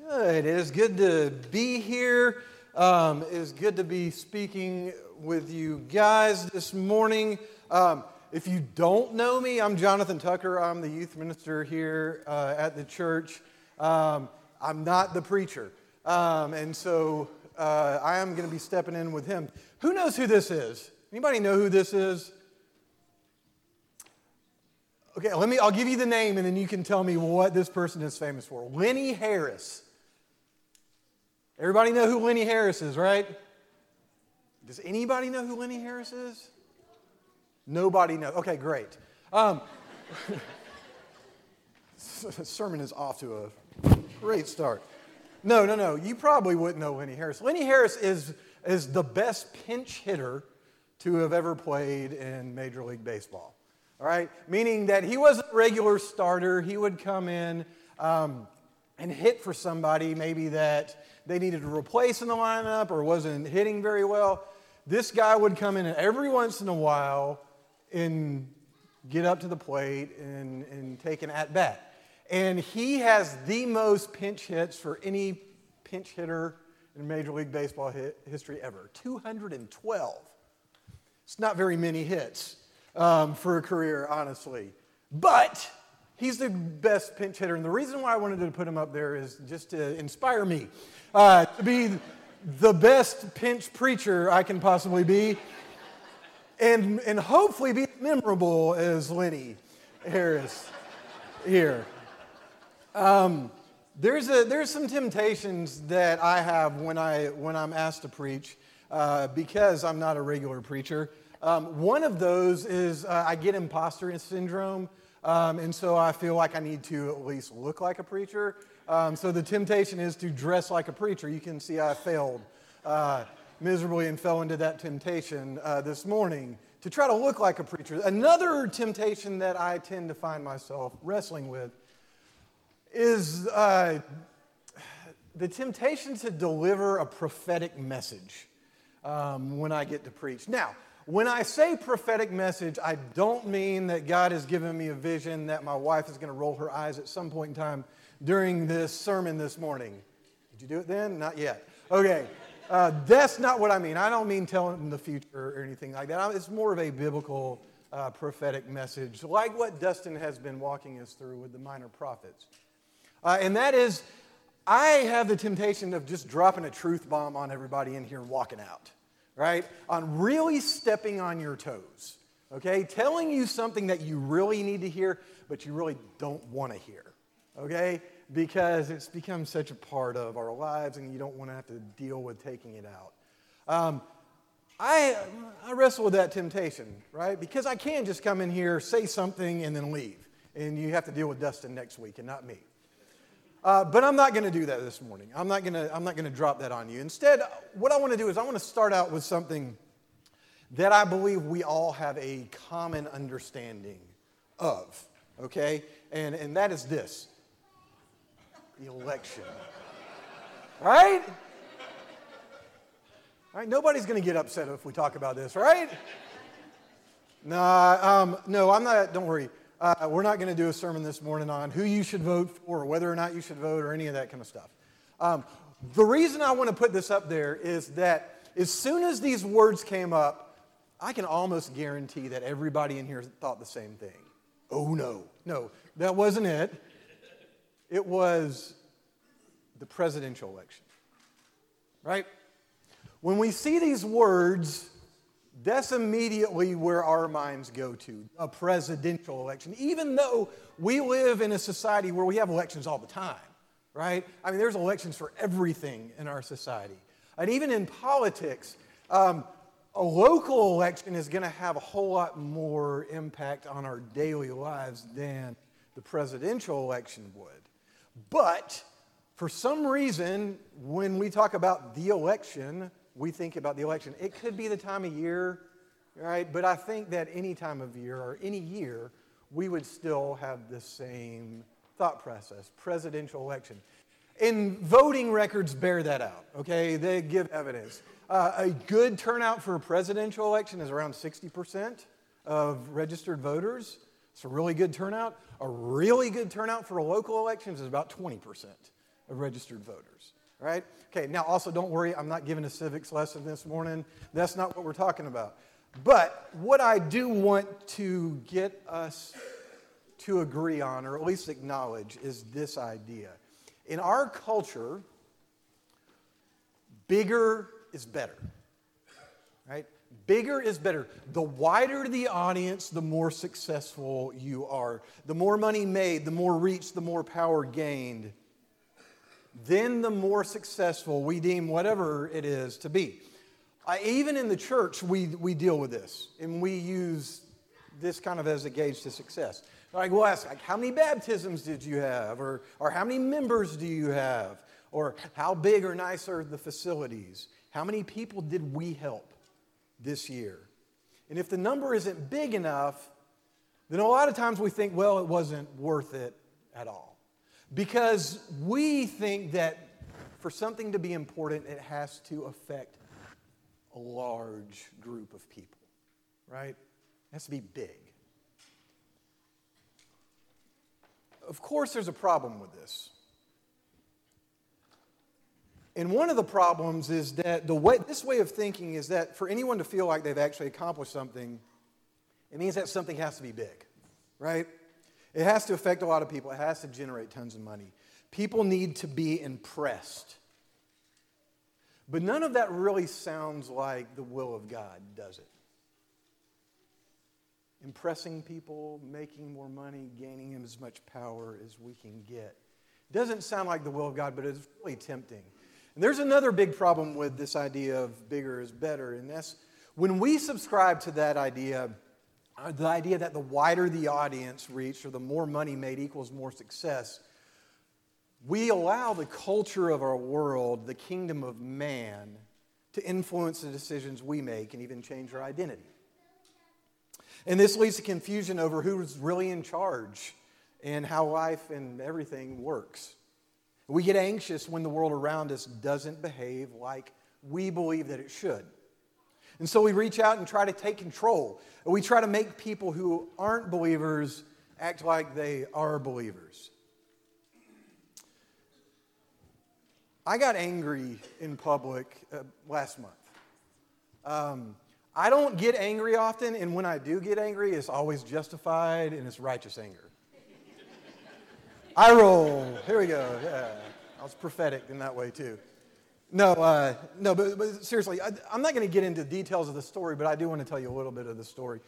Good. It is good to be here. It is good to be speaking with you guys this morning. If you don't know me, I'm Jonathan Tucker. I'm the youth minister here at the church. I'm not the preacher. And so I am going to be stepping in with him. Who knows who this is? Anybody know who this is? Okay, I'll give you the name and then you can tell me what this person is famous for. Lenny Harris. Everybody know who Lenny Harris is, right? Does anybody know who Lenny Harris is? Nobody knows. Okay, great. Sermon is off to a great start. No. You probably wouldn't know Lenny Harris. Lenny Harris is the best pinch hitter to have ever played in Major League Baseball. All right? Meaning that he wasn't a regular starter. He would come in and hit for somebody maybe that they needed to replace in the lineup or wasn't hitting very well. This guy would come in and every once in a while and get up to the plate and take an at-bat. And he has the most pinch hits for any pinch hitter in Major League Baseball history ever. 212. It's not very many hits for a career, honestly. But he's the best pinch hitter. And the reason why I wanted to put him up there is just to inspire me to be the best pinch preacher I can possibly be. And hopefully be memorable as Lenny Harris here. There's some temptations that I have when I'm asked to preach because I'm not a regular preacher. One of those is I get imposter syndrome, and so I feel like I need to at least look like a preacher. So the temptation is to dress like a preacher. You can see I failed miserably and fell into that temptation this morning to try to look like a preacher. Another temptation that I tend to find myself wrestling with is the temptation to deliver a prophetic message when I get to preach. Now, when I say prophetic message, I don't mean that God has given me a vision that my wife is going to roll her eyes at some point in time during this sermon this morning. Did you do it then? Not yet. Okay. That's not what I mean. I don't mean telling the future or anything like that. It's more of a biblical prophetic message, like what Dustin has been walking us through with the minor prophets. And that is, I have the temptation of just dropping a truth bomb on everybody in here and walking out, right? On really stepping on your toes, okay? Telling you something that you really need to hear, but you really don't want to hear, okay? Because it's become such a part of our lives and you don't want to have to deal with taking it out. I wrestle with that temptation, right? Because I can just come in here, say something, and then leave. And you have to deal with Dustin next week and not me. But I'm not going to do that this morning. I'm not going to drop that on you. Instead, what I want to do is I want to start out with something that I believe we all have a common understanding of, okay? And that is this. The election. Right? All right, nobody's going to get upset if we talk about this, right? No, I'm not, don't worry. We're not going to do a sermon this morning on who you should vote for or whether or not you should vote or any of that kind of stuff. The reason I want to put this up there is that as soon as these words came up, I can almost guarantee that everybody in here thought the same thing. Oh, no, that wasn't it. It was the presidential election, right? When we see these words, that's immediately where our minds go to, a presidential election, even though we live in a society where we have elections all the time, right? I mean, there's elections for everything in our society. And even in politics, a local election is going to have a whole lot more impact on our daily lives than the presidential election would. But for some reason, when we talk about the election, we think about the election. It could be the time of year, right? But I think that any time of year or any year, we would still have the same thought process, presidential election. And voting records bear that out, okay? They give evidence. A good turnout for a presidential election is around 60% of registered voters. It's a really good turnout. A really good turnout for a local election is about 20%. of registered voters, right? Okay, now also don't worry, I'm not giving a civics lesson this morning. That's not what we're talking about. But what I do want to get us to agree on, or at least acknowledge, is this idea. In our culture, bigger is better, right? Bigger is better. The wider the audience, the more successful you are. The more money made, the more reach, the more power gained. Then the more successful we deem whatever it is to be. Even in the church, we deal with this, and we use this kind of as a gauge to success. Like we'll ask, how many baptisms did you have? Or how many members do you have? Or how big or nice are the facilities? How many people did we help this year? And if the number isn't big enough, then a lot of times we think, well, it wasn't worth it at all. Because we think that for something to be important, it has to affect a large group of people, right? It has to be big. Of course, there's a problem with this. And one of the problems is that this way of thinking is that for anyone to feel like they've actually accomplished something, it means that something has to be big, right? It has to affect a lot of people. It has to generate tons of money. People need to be impressed. But none of that really sounds like the will of God, does it? Impressing people, making more money, gaining as much power as we can get. Doesn't sound like the will of God, but it's really tempting. And there's another big problem with this idea of bigger is better, and that's when we subscribe to that idea, the idea that the wider the audience reach or the more money made equals more success, we allow the culture of our world, the kingdom of man, to influence the decisions we make and even change our identity. And this leads to confusion over who's really in charge and how life and everything works. We get anxious when the world around us doesn't behave like we believe that it should. And so we reach out and try to take control. We try to make people who aren't believers act like they are believers. I got angry in public last month. I don't get angry often, and when I do get angry, it's always justified and it's righteous anger. I roll. Here we go. Yeah, I was prophetic in that way too. No, but seriously, I'm not going to get into details of the story, but I do want to tell you a little bit of the story.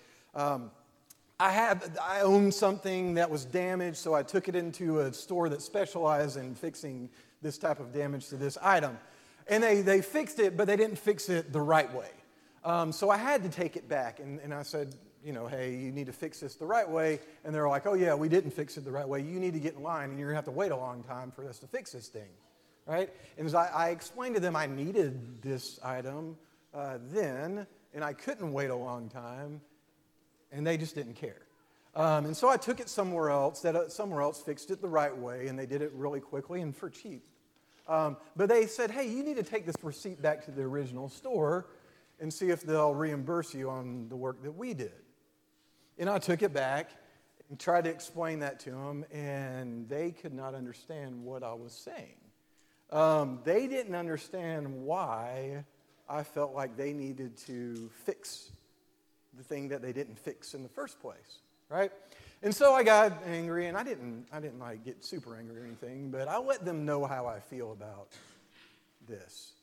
I owned something that was damaged, so I took it into a store that specialized in fixing this type of damage to this item. And they fixed it, but they didn't fix it the right way. So I had to take it back, and I said, hey, you need to fix this the right way. And they're like, oh yeah, we didn't fix it the right way. You need to get in line, and you're going to have to wait a long time for us to fix this thing, right? And as I explained to them I needed this item then, and I couldn't wait a long time, and they just didn't care. And so I took it somewhere else, somewhere else fixed it the right way, and they did it really quickly and for cheap. But they said, hey, you need to take this receipt back to the original store and see if they'll reimburse you on the work that we did. And I took it back and tried to explain that to them, and they could not understand what I was saying. They didn't understand why I felt like they needed to fix the thing that they didn't fix in the first place, right? And so I got angry, and I didn't like get super angry or anything, but I let them know how I feel about this.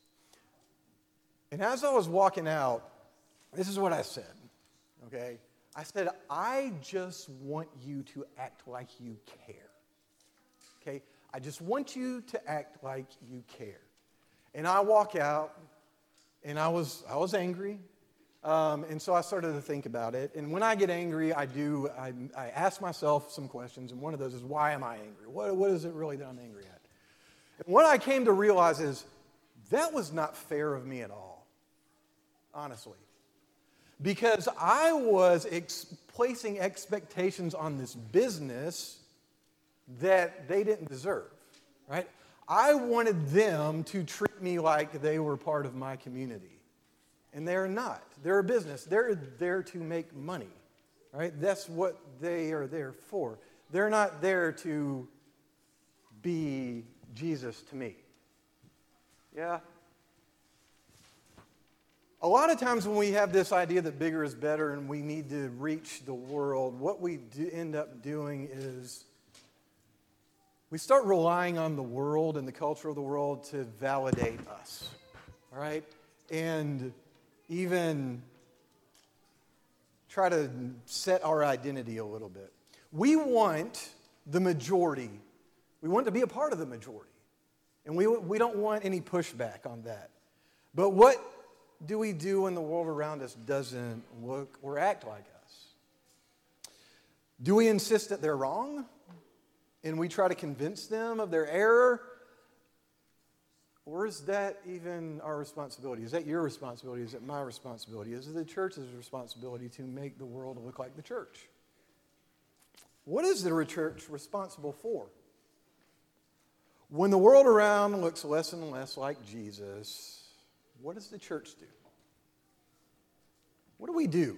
And as I was walking out, this is what I said, okay? I said, I just want you to act like you care, okay? I just want you to act like you care. And I walk out, and I was angry, and so I started to think about it. And when I get angry, I ask myself some questions, and one of those is, why am I angry? What is it really that I'm angry at? And what I came to realize is, that was not fair of me at all, honestly. Because I was placing expectations on this business that they didn't deserve, right? I wanted them to treat me like they were part of my community. And they're not. They're a business. They're there to make money, right? That's what they are there for. They're not there to be Jesus to me? Yeah. A lot of times when we have this idea that bigger is better and we need to reach the world, what we end up doing is we start relying on the world and the culture of the world to validate us, all right? And even try to set our identity a little bit. We want the majority. We want to be a part of the majority. And we don't want any pushback on that. But what do we do when the world around us doesn't look or act like us? Do we insist that they're wrong? And we try to convince them of their error? Or is that even our responsibility? Is that your responsibility? Is it my responsibility? Is it the church's responsibility to make the world look like the church? What is the church responsible for? When the world around looks less and less like Jesus, what does the church do? What do we do?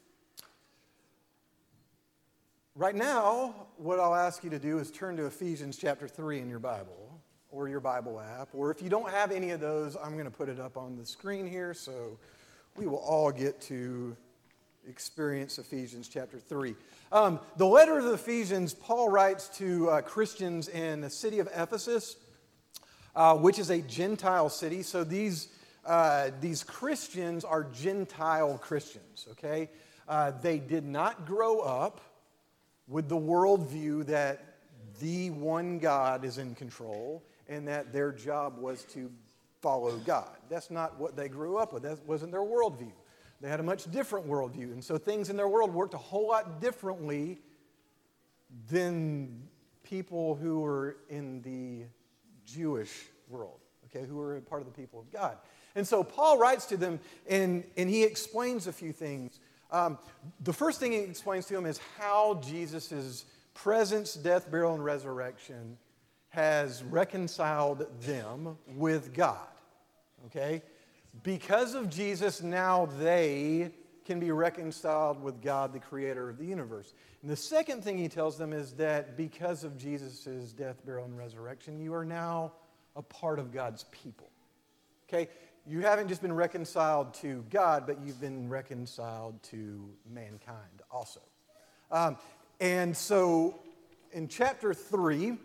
Right now, what I'll ask you to do is turn to Ephesians chapter 3 in your Bible or your Bible app. Or if you don't have any of those, I'm going to put it up on the screen here so we will all get to experience Ephesians chapter 3. The letter of the Ephesians, Paul writes to Christians in the city of Ephesus, which is a Gentile city. So these Christians are Gentile Christians, okay? They did not grow up with the worldview that the one God is in control and that their job was to follow God. That's not what they grew up with. That wasn't their worldview. They had a much different worldview. And so things in their world worked a whole lot differently than people who were in the Jewish world, okay, who were a part of the people of God. And so Paul writes to them, and he explains a few things. The first thing he explains to them is how Jesus' presence, death, burial, and resurrection has reconciled them with God, okay? Because of Jesus, now they can be reconciled with God, the creator of the universe. And the second thing he tells them is that because of Jesus' death, burial, and resurrection, you are now a part of God's people, okay? You haven't just been reconciled to God, but you've been reconciled to mankind also. And so in chapter 3,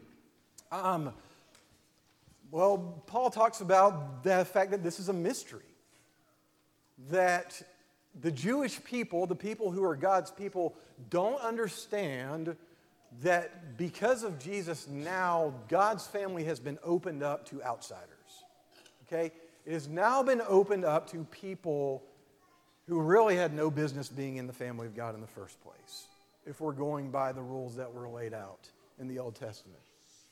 Paul talks about the fact that this is a mystery. That the Jewish people, the people who are God's people, don't understand that because of Jesus now, God's family has been opened up to outsiders. Okay? It has now been opened up to people who really had no business being in the family of God in the first place, if we're going by the rules that were laid out in the Old Testament.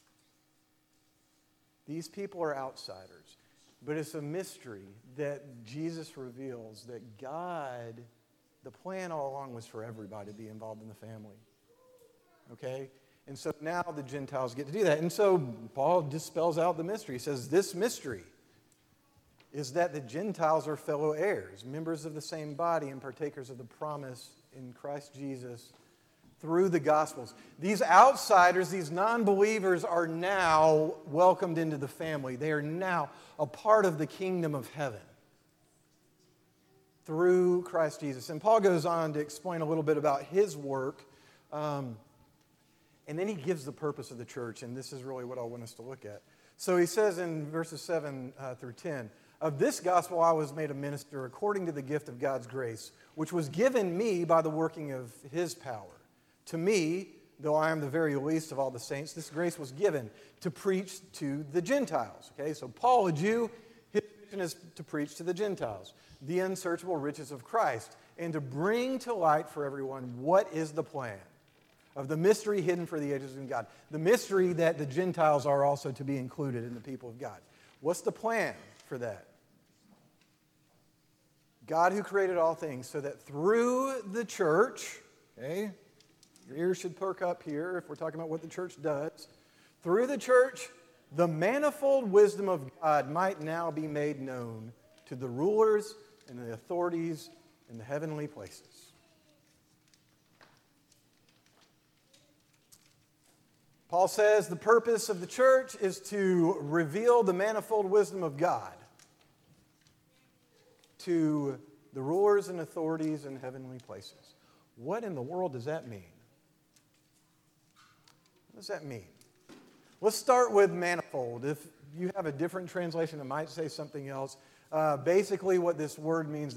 These people are outsiders, but it's a mystery that Jesus reveals that God, the plan all along was for everybody to be involved in the family. Okay? And so now the Gentiles get to do that. And so Paul just spells out the mystery. He says, this mystery is that the Gentiles are fellow heirs, members of the same body and partakers of the promise in Christ Jesus through the Gospels. These outsiders, these non-believers are now welcomed into the family. They are now a part of the kingdom of heaven through Christ Jesus. And Paul goes on to explain a little bit about his work, and then he gives the purpose of the church, and this is really what I want us to look at. So he says in verses 7 through 10, of this gospel I was made a minister according to the gift of God's grace, which was given me by the working of his power. To me, though I am the very least of all the saints, this grace was given to preach to the Gentiles. Okay, so Paul, a Jew, his mission is to preach to the Gentiles the unsearchable riches of Christ and to bring to light for everyone what is the plan of the mystery hidden for the ages in God. The mystery that the Gentiles are also to be included in the people of God. What's the plan for that? God who created all things so that through the church, okay, your ears should perk up here if we're talking about what the church does. Through the church, the manifold wisdom of God might now be made known to the rulers and the authorities in the heavenly places. Paul says the purpose of the church is to reveal the manifold wisdom of God to the rulers and authorities in heavenly places. What in the world does that mean? What does that mean? Let's start with manifold. If you have a different translation that might say something else, basically what this word means,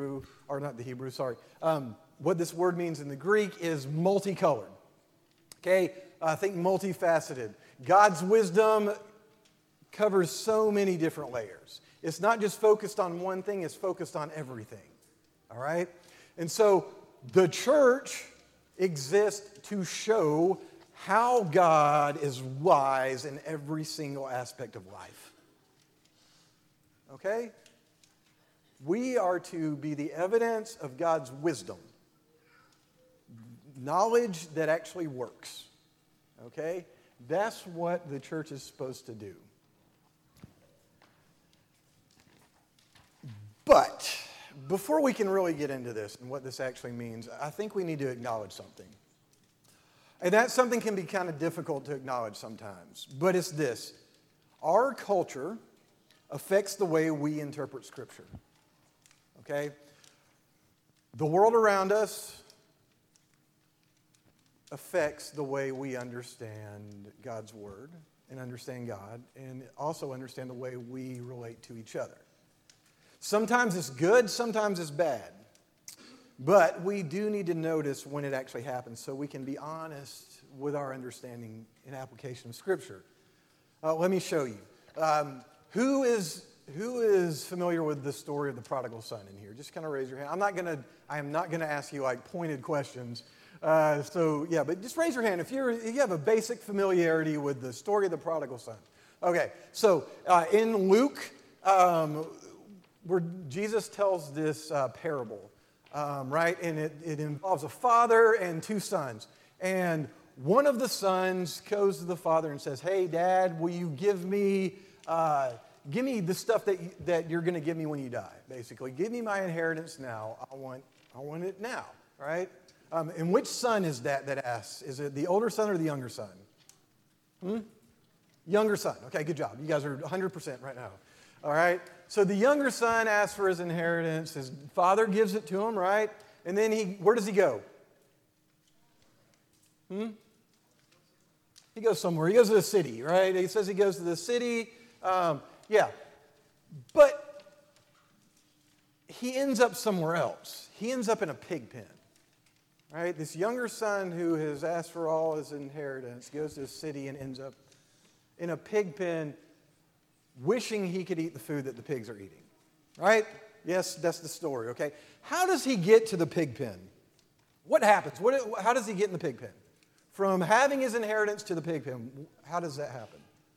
what this word means in the Greek is multicolored. Okay, think multifaceted. God's wisdom covers so many different layers. It's not just focused on one thing, it's focused on everything. All right? And so the church exists to show how God is wise in every single aspect of life. Okay? We are to be the evidence of God's wisdom. Knowledge that actually works. Okay? That's what the church is supposed to do. But before we can really get into this and what this actually means, I think we need to acknowledge something. And that something can be kind of difficult to acknowledge sometimes. But it's this. Our culture affects the way we interpret Scripture. Okay? The world around us affects the way we understand God's Word and understand God, and also understand the way we relate to each other. Sometimes it's good, sometimes it's bad. But we do need to notice when it actually happens so we can be honest with our understanding and application of Scripture. Let me show you. Who is familiar with the story of the prodigal son in here? Just kind of raise your hand. I am not gonna ask you like pointed questions. But just raise your hand if you have a basic familiarity with the story of the prodigal son. Okay, so in Luke, where Jesus tells this parable, right? And it involves a father and two sons. And one of the sons goes to the father and says, "Hey, Dad, will you give me the stuff that you're going to give me when you die? Basically, give me my inheritance now. I want it now, right?" And which son is that asks? Is it the older son or the younger son? Younger son. Okay, good job. You guys are 100% right now. All right? So the younger son asks for his inheritance. His father gives it to him, right? And then where does he go? He goes somewhere. He goes to the city, right? He says he goes to the city. But he ends up somewhere else. He ends up in a pig pen. Right? This younger son who has asked for all his inheritance goes to the city and ends up in a pig pen wishing he could eat the food that the pigs are eating. Right? Yes, that's the story, okay? How does he get to the pig pen? What happens? How does he get in the pig pen? From having his inheritance to the pig pen, how does that happen?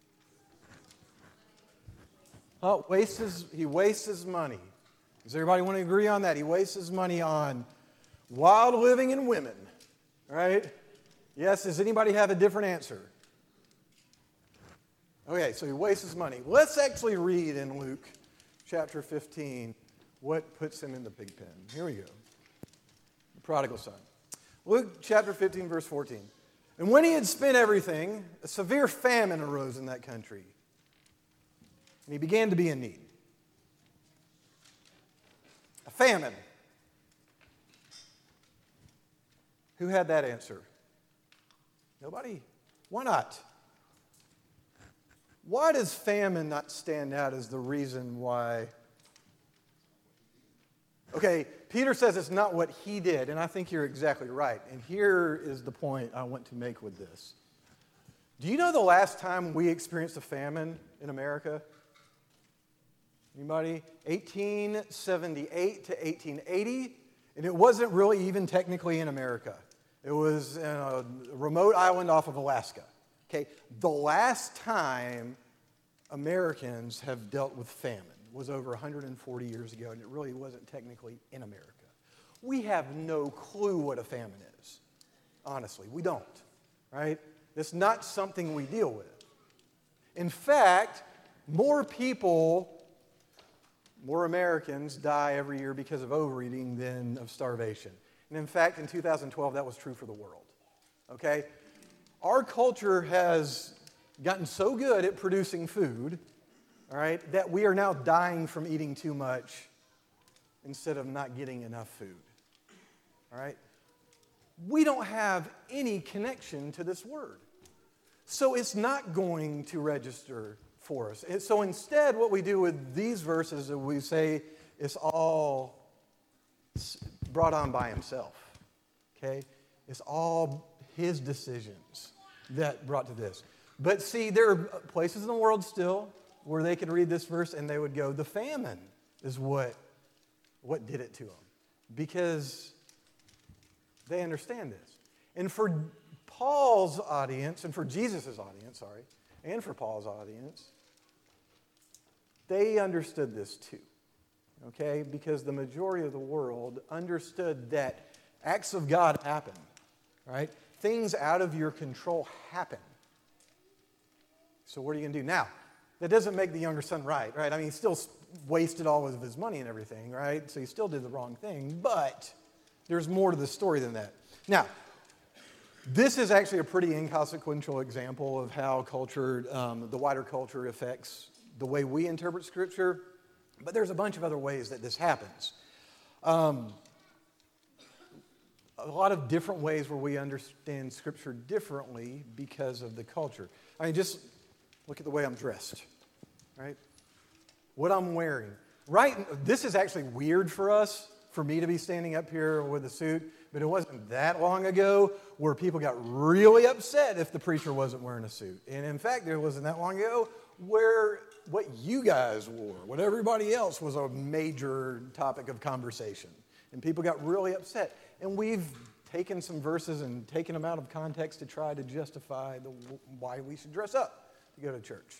He wastes his money. Does everybody want to agree on that? He wastes his money on wild living and women, right? Yes, does anybody have a different answer? Okay, so he wastes his money. Let's actually read in Luke chapter 15 what puts him in the pig pen. Here we go. The prodigal son. Luke chapter 15, verse 14. And when he had spent everything, a severe famine arose in that country, and he began to be in need. A famine. Who had that answer? Nobody? Why not? Why does famine not stand out as the reason why? Okay, Peter says it's not what he did, and I think you're exactly right. And here is the point I want to make with this. Do you know the last time we experienced a famine in America? Anybody? 1878 to 1880. And it wasn't really even technically in America. It was in a remote island off of Alaska. Okay, the last time Americans have dealt with famine was over 140 years ago, and it really wasn't technically in America. We have no clue what a famine is. Honestly, we don't, right? It's not something we deal with. In fact, more Americans die every year because of overeating than of starvation. And in fact, in 2012, that was true for the world. Okay? Our culture has gotten so good at producing food, all right, that we are now dying from eating too much instead of not getting enough food. All right? We don't have any connection to this word. So it's not going to register for us. And so instead, what we do with these verses is we say it's all brought on by himself. Okay? It's all his decisions that brought to this. But see, there are places in the world still where they could read this verse and they would go, the famine is what did it to them. Because they understand this. And for Paul's audience, and for Jesus' audience, and for Paul's audience, they understood this too. Okay? Because the majority of the world understood that acts of God happen. Right? Things out of your control happen. So what are you going to do? Now, that doesn't make the younger son right? I mean, he still wasted all of his money and everything, right? So he still did the wrong thing, but there's more to the story than that. Now, this is actually a pretty inconsequential example of how culture, the wider culture affects the way we interpret Scripture, but there's a bunch of other ways that this happens. A lot of different ways where we understand Scripture differently because of the culture. I mean, just look at the way I'm dressed, right? What I'm wearing. Right, this is actually weird for us, for me to be standing up here with a suit, but it wasn't that long ago where people got really upset if the preacher wasn't wearing a suit. And in fact, it wasn't that long ago where what you guys wore, what everybody else was a major topic of conversation. And people got really upset. And we've taken some verses and taken them out of context to try to justify why we should dress up to go to church.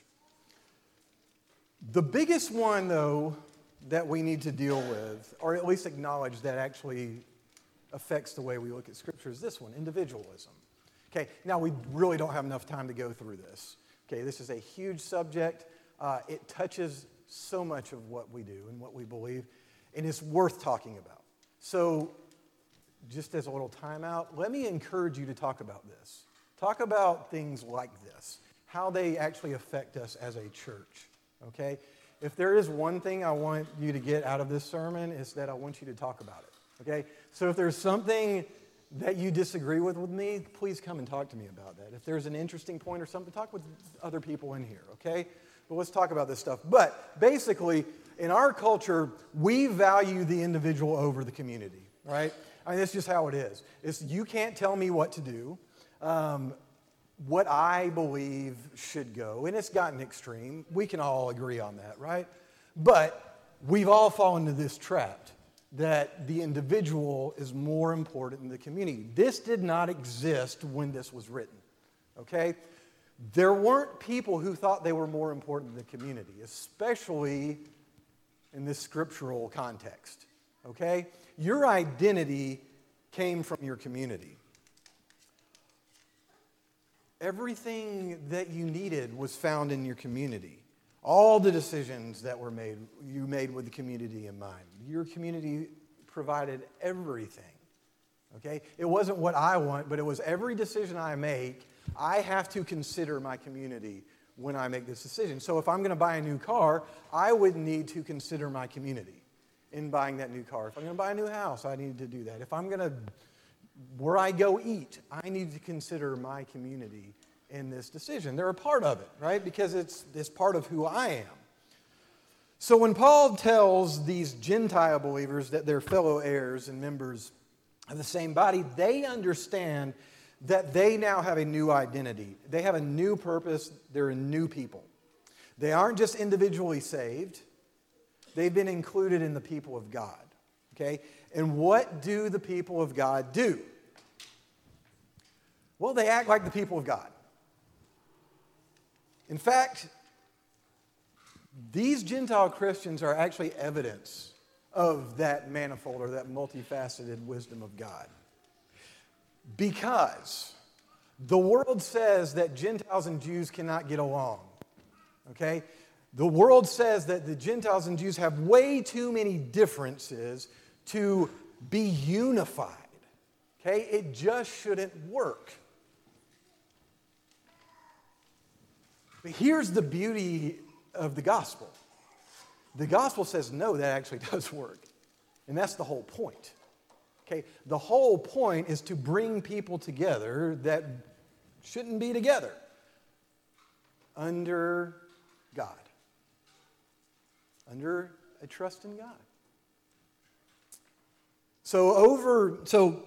The biggest one, though, that we need to deal with, or at least acknowledge that actually affects the way we look at Scripture, is this one, individualism. Okay, now we really don't have enough time to go through this. Okay, this is a huge subject. It touches so much of what we do and what we believe, and it's worth talking about. So, just as a little timeout, let me encourage you to talk about this. Talk about things like this, how they actually affect us as a church, okay? If there is one thing I want you to get out of this sermon, it's that I want you to talk about it, okay? So if there's something that you disagree with me, please come and talk to me about that. If there's an interesting point or something, talk with other people in here, okay? But let's talk about this stuff. But basically, in our culture, we value the individual over the community, right? I mean, that's just how it is. You can't tell me what to do, what I believe should go, and it's gotten extreme. We can all agree on that, right? But we've all fallen into this trap that the individual is more important than the community. This did not exist when this was written, okay? There weren't people who thought they were more important than the community, especially in this scriptural context, okay? Your identity came from your community. Everything that you needed was found in your community. All the decisions that were made, you made with the community in mind. Your community provided everything, okay? It wasn't what I want, but it was every decision I make, I have to consider my community when I make this decision. So if I'm going to buy a new car, I would need to consider my community in buying that new car. If I'm going to buy a new house, I need to do that. If I'm going to, where I go eat, I need to consider my community in this decision. They're a part of it, right? Because it's part of who I am. So when Paul tells these Gentile believers that they're fellow heirs and members of the same body, they understand that they now have a new identity. They have a new purpose. They're a new people. They aren't just individually saved. They've been included in the people of God, okay? And what do the people of God do? Well, they act like the people of God. In fact, these Gentile Christians are actually evidence of that manifold or that multifaceted wisdom of God. Because the world says that Gentiles and Jews cannot get along, okay? The world says that the Gentiles and Jews have way too many differences to be unified, okay? It just shouldn't work. But here's the beauty of the gospel. The gospel says, no, that actually does work. And that's the whole point. Okay? The whole point is to bring people together that shouldn't be together under God. Under a trust in God. So over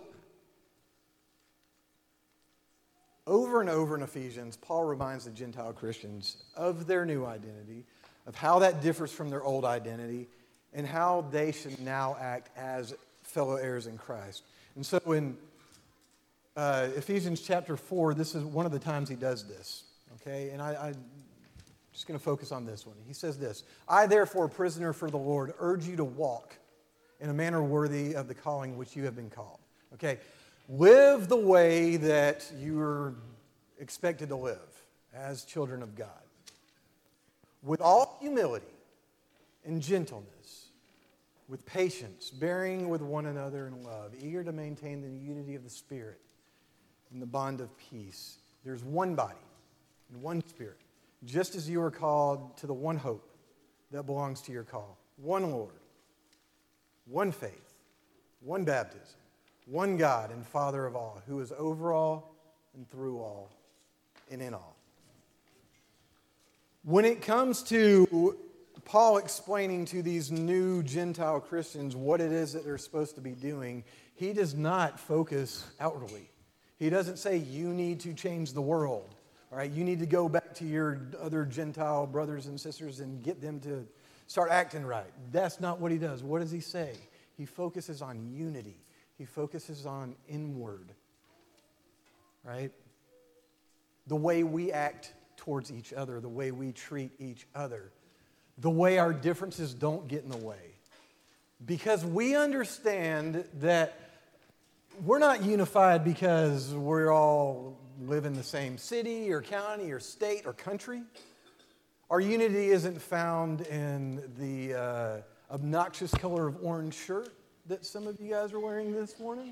and over in Ephesians, Paul reminds the Gentile Christians of their new identity, of how that differs from their old identity, and how they should now act as fellow heirs in Christ. And so in Ephesians chapter 4, this is one of the times he does this. Okay, and I'm just going to focus on this one. He says this, I therefore, prisoner for the Lord, urge you to walk in a manner worthy of the calling which you have been called. Okay, live the way that you're expected to live as children of God. With all humility and gentleness, with patience, bearing with one another in love, eager to maintain the unity of the Spirit in the bond of peace. There's one body and one Spirit, just as you are called to the one hope that belongs to your call. One Lord, one faith, one baptism, one God and Father of all, who is over all and through all and in all. When it comes to Paul explaining to these new Gentile Christians what it is that they're supposed to be doing, he does not focus outwardly. He doesn't say, you need to change the world. All right, you need to go back to your other Gentile brothers and sisters and get them to start acting right. That's not what he does. What does he say? He focuses on unity. He focuses on inward, right? The way we act towards each other, the way we treat each other, the way our differences don't get in the way. Because we understand that we're not unified because we're all live in the same city or county or state or country. Our unity isn't found in the obnoxious color of orange shirt that some of you guys are wearing this morning,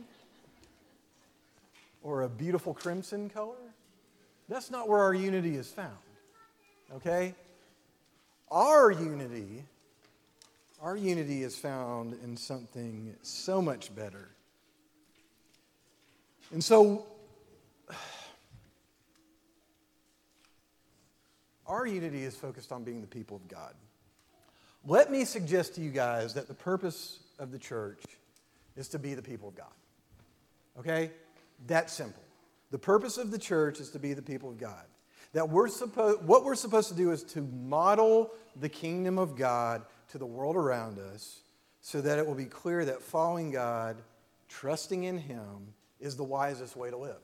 or a beautiful crimson color. That's not where our unity is found, okay? Our unity is found in something so much better. And so, our unity is focused on being the people of God. Let me suggest to you guys that the purpose of the church is to be the people of God. Okay? That's simple. The purpose of the church is to be the people of God. That what we're supposed to do is to model the kingdom of God to the world around us so that it will be clear that following God, trusting in Him, is the wisest way to live.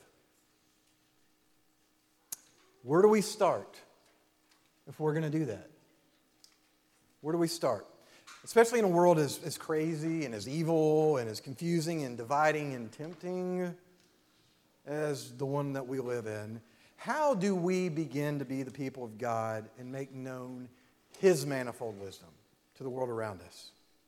Where do we start if we're going to do that? Where do we start? Especially in a world as crazy and as evil and as confusing and dividing and tempting as the one that we live in. How do we begin to be the people of God and make known His manifold wisdom to the world around us?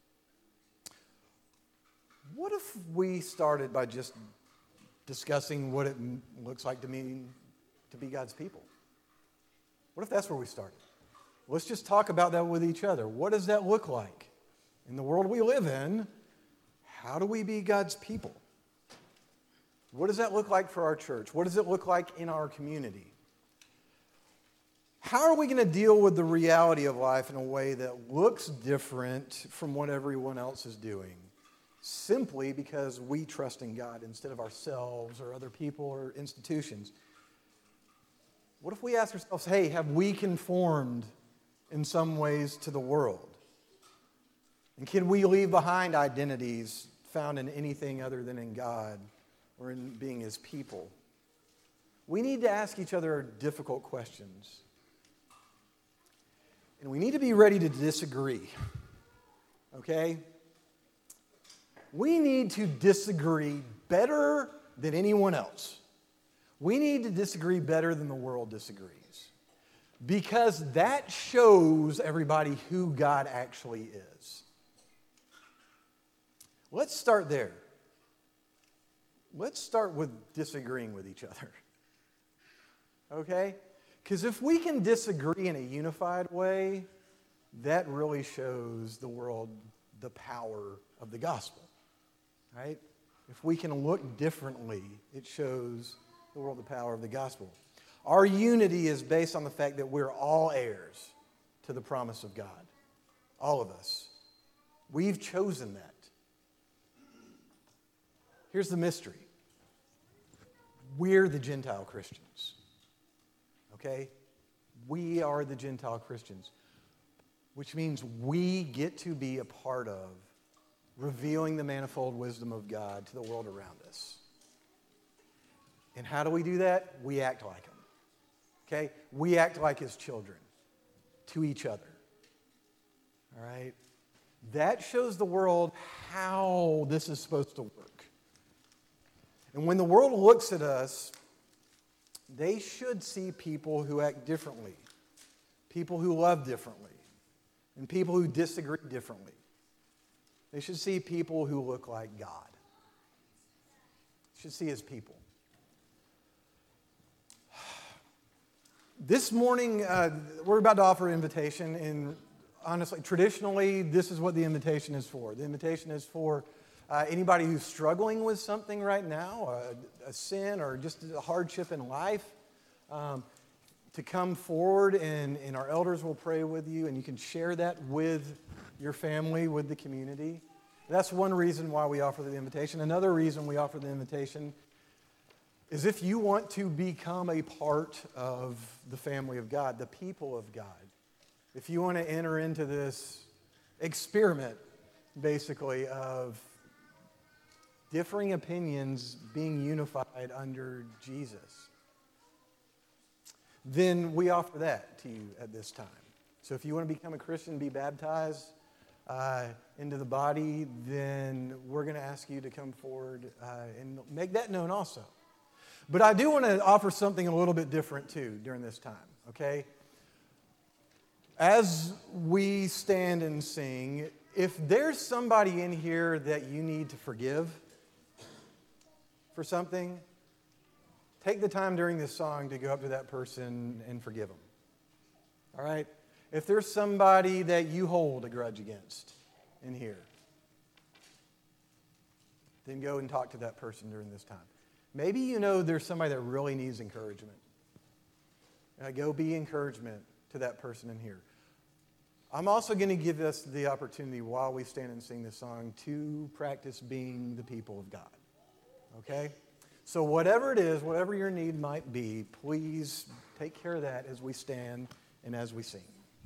What if we started by just discussing what it looks like to mean to be God's people? What if that's where we started? Let's just talk about that with each other. What does that look like? In the world we live in, how do we be God's people? What does that look like for our church? What does it look like in our community? How are we going to deal with the reality of life in a way that looks different from what everyone else is doing? Simply because we trust in God instead of ourselves or other people or institutions. What if we ask ourselves, hey, have we conformed in some ways to the world? And can we leave behind identities found in anything other than in God or in being His people? We need to ask each other difficult questions. And we need to be ready to disagree. Okay? We need to disagree better than anyone else. We need to disagree better than the world disagrees. Because that shows everybody who God actually is. Let's start there. Let's start with disagreeing with each other. Okay? Because if we can disagree in a unified way, that really shows the world the power of the gospel, right? If we can look differently, it shows the world the power of the gospel. Our unity is based on the fact that we're all heirs to the promise of God. All of us. We've chosen that. Here's the mystery. We're the Gentile Christians. Okay? We are the Gentile Christians, which means we get to be a part of revealing the manifold wisdom of God to the world around us. And how do we do that? We act like Him. Okay? We act like His children to each other. All right? That shows the world how this is supposed to work. And when the world looks at us, they should see people who act differently, people who love differently, and people who disagree differently. They should see people who look like God. They should see His people. This morning, we're about to offer an invitation, and honestly, traditionally, this is what the invitation is for. The invitation is for anybody who's struggling with something right now, a sin or just a hardship in life, to come forward, and our elders will pray with you, and you can share that with your family, with the community. That's one reason why we offer the invitation. Another reason we offer the invitation is if you want to become a part of the family of God, the people of God. If you want to enter into this experiment, basically, of differing opinions being unified under Jesus, then we offer that to you at this time. So if you want to become a Christian, be baptized into the body, then we're going to ask you to come forward and make that known also. But I do want to offer something a little bit different too during this time, okay? As we stand and sing, if there's somebody in here that you need to forgive for something, take the time during this song to go up to that person and forgive them. All right? If there's somebody that you hold a grudge against in here, then go and talk to that person during this time. Maybe you know there's somebody that really needs encouragement. Go be encouragement to that person in here. I'm also going to give us the opportunity while we stand and sing this song to practice being the people of God. Okay? So whatever it is, whatever your need might be, please take care of that as we stand and as we sing.